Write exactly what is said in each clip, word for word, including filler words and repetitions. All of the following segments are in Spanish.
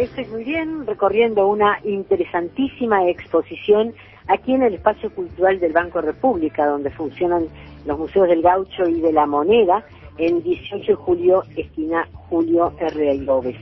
Estoy muy bien, recorriendo una interesantísima exposición aquí en el Espacio Cultural del Banco República, donde funcionan los museos del Gaucho y de la Moneda, en dieciocho de julio, esquina Julio R. Ayobes.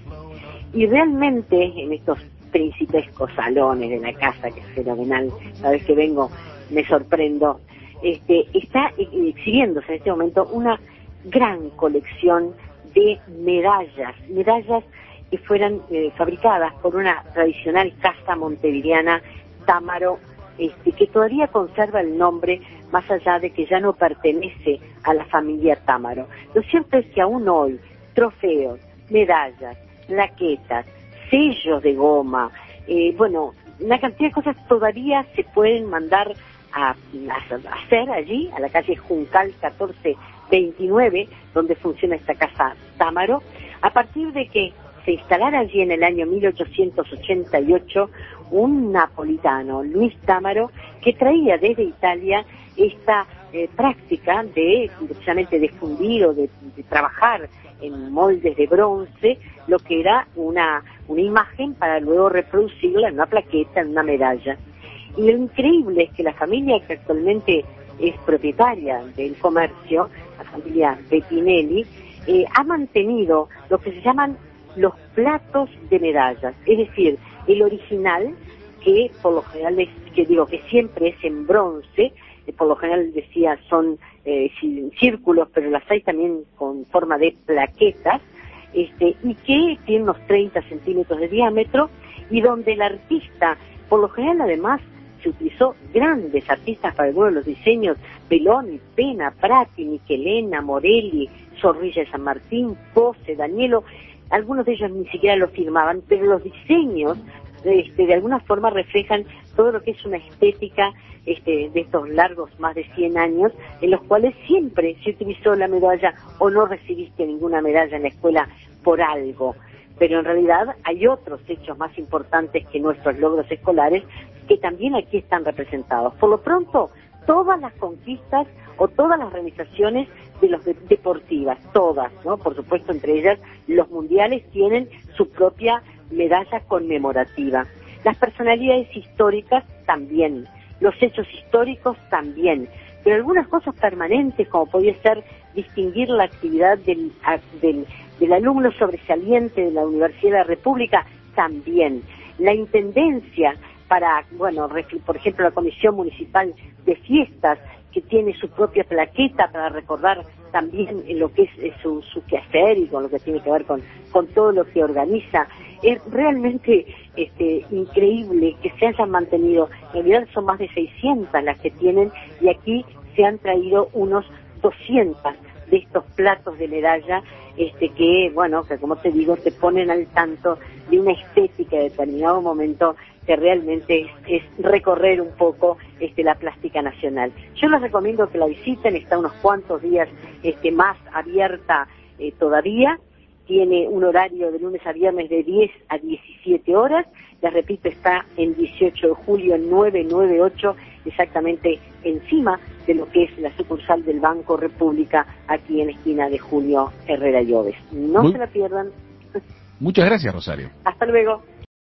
Y realmente, en estos principescos salones de la casa, que es fenomenal, cada vez que vengo me sorprendo, este, está exhibiéndose en este momento una gran colección de medallas, medallas que fueran eh, fabricadas por una tradicional casa montevideana, Támaro, este, que todavía conserva el nombre, más allá de que ya no pertenece a la familia Támaro. Lo cierto es que aún hoy, trofeos, medallas, plaquetas, sellos de goma, eh, bueno, una cantidad de cosas todavía se pueden mandar a, a, a hacer allí, a la calle Juncal catorce veintinueve, donde funciona esta casa Támaro, a partir de que se instalara allí en el año mil ochocientos ochenta y ocho un napolitano, Luis Támaro, que traía desde Italia esta eh, práctica de precisamente de fundir o de, de trabajar en moldes de bronce, lo que era una, una imagen para luego reproducirla en una plaqueta, en una medalla. Y lo increíble es que la familia que actualmente es propietaria del comercio, la familia Bettinelli, eh, ha mantenido lo que se llaman los platos de medallas, es decir, el original, que por lo general es, que digo que siempre es en bronce, eh, por lo general decía son eh, círculos, pero las hay también con forma de plaquetas, este, y que tiene unos treinta centímetros de diámetro, y donde el artista, por lo general además, se utilizó grandes artistas para algunos de los diseños, Belloni, Pena, Prati, Michelena, Morelli, Zorrilla de San Martín, Pose, Danielo. Algunos de ellos ni siquiera lo firmaban, pero los diseños este, de alguna forma reflejan todo lo que es una estética este, de estos largos más de cien años, en los cuales siempre se utilizó la medalla, o no recibiste ninguna medalla en la escuela por algo. Pero en realidad hay otros hechos más importantes que nuestros logros escolares que también aquí están representados. Por lo pronto, todas las conquistas o todas las realizaciones de los de deportivas, todas, ¿no? Por supuesto, entre ellas, los mundiales tienen su propia medalla conmemorativa. Las personalidades históricas también, los hechos históricos también, pero algunas cosas permanentes, como podría ser distinguir la actividad del, del, del alumno sobresaliente de la Universidad de la República, también. La intendencia para, bueno, por ejemplo, la Comisión Municipal de Fiestas, que tiene su propia plaqueta para recordar también lo que es, es su, su quehacer y con lo que tiene que ver con, con todo lo que organiza. Es realmente este, increíble que se hayan mantenido. En realidad son más de seiscientas las que tienen, y aquí se han traído unos doscientos de estos platos de medalla, este que, bueno, que como te digo, te ponen al tanto de una estética de determinado momento que realmente es, es recorrer un poco este, la plástica nacional. Yo les recomiendo que la visiten, está unos cuantos días este, más abierta eh, todavía, tiene un horario de lunes a viernes de diez a diecisiete horas, les repito, está en dieciocho de julio novecientos noventa y ocho, exactamente encima de lo que es la sucursal del Banco República, aquí en la esquina de Julio Herrera Lloves. No Muy, se la pierdan. Muchas gracias, Rosario. Hasta luego.